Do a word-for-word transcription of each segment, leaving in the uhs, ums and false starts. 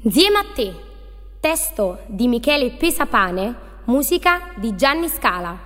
Insieme a te, testo di Michele Pesapane, musica di Gianni Scala.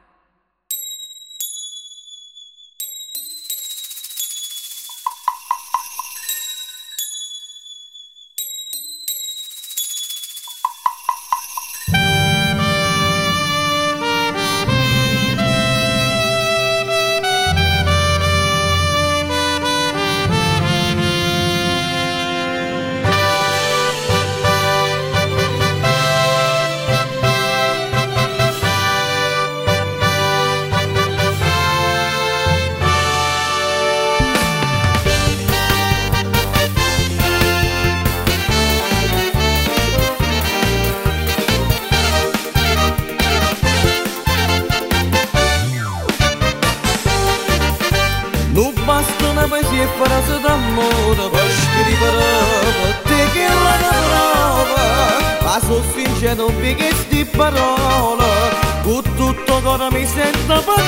Non basta una poesia e frase d'amore per scrivere per te che la prova, ma sono sincero non vi che sti parole, con tutto cuore mi sento per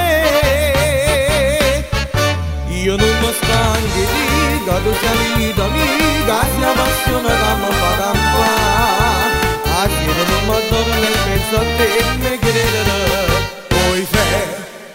te. Io non mi stanco di che tu sei vita mia, sia passione che mi fa campare, a chi non mi torna nel pezzo a te mi credere, poi fai.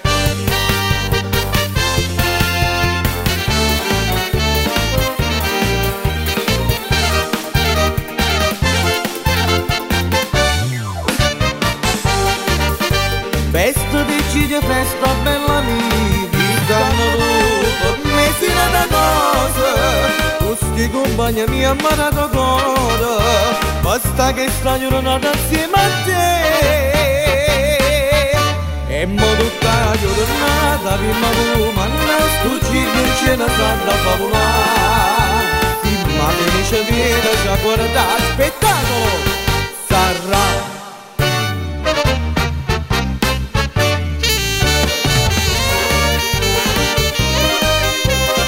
Festa decide festa bella mia, vita nuova, messina da cosa, questi compagni mi hanno amato cuore, basta che sta giornata insieme a te. E mo tutta la giornata, prima come sto giro in cena da favolare, sì ma felice viene, già guarda, spettacolo, sarà.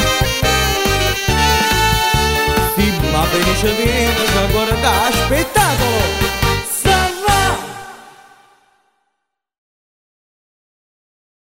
Felice viene da guardare, aspetta